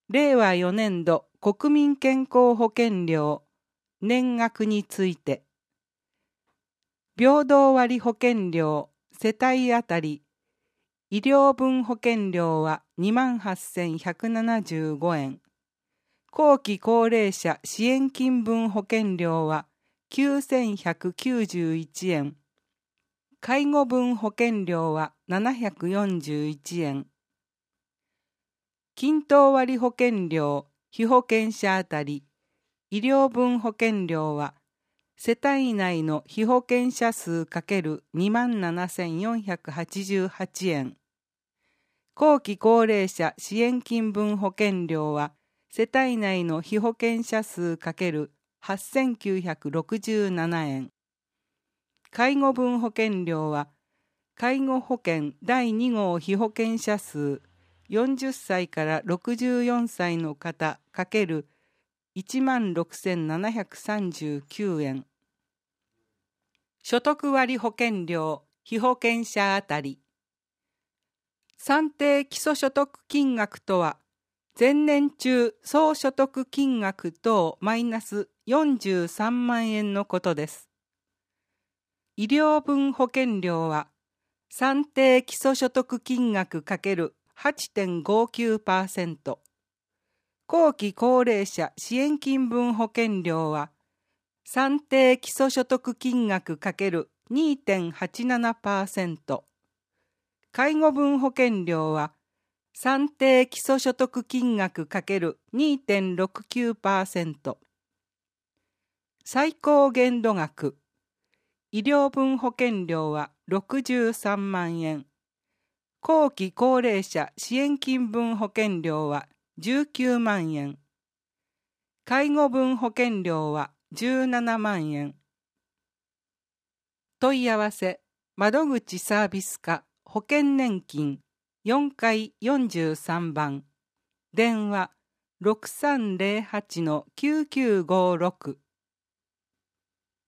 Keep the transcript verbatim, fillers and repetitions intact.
れいわよねんど国民健康保険料年額について、平等割保険料世帯あたり医療分保険料は にまんはっせんひゃくななじゅうごえん、後期高齢者支援金分保険料はきゅうせんひゃくきゅうじゅういちえん、介護分保険料はななひゃくよんじゅういちえん、均等割保険料被保険者あたり医療分保険料は世帯内の被保険者数 ×にまんななせんよんひゃくはちじゅうはちえん、後期高齢者支援金分保険料は世帯内の被保険者数 ×はっせんきゅうひゃくろくじゅうななえん、介護分保険料は介護保険だいに号被保険者数よんじゅっさいからろくじゅうよんさいの方 ×いちまんろくせんななひゃくさんじゅうきゅうえん、所得割保険料被保険者あたり算定基礎所得金額とは、前年中総所得金額等マイナスよんじゅうさんまんえんのことです。医療分保険料は算定基礎所得金額 ×はちてんごきゅうパーセント、後期高齢者支援金分保険料は算定基礎所得金額 ×にてんはちななパーセント、介護分保険料は算定基礎所得金額 ×にてんろくきゅうパーセント、最高限度額医療分保険料はろくじゅうさんまんえん、後期高齢者支援金分保険料はじゅうきゅうまんえん、介護分保険料はじゅうななまんえん。問い合わせ窓口サービス課保険年金よんかいよんじゅうさんばん、電話 ろくさんぜろはちのきゅうきゅうごろく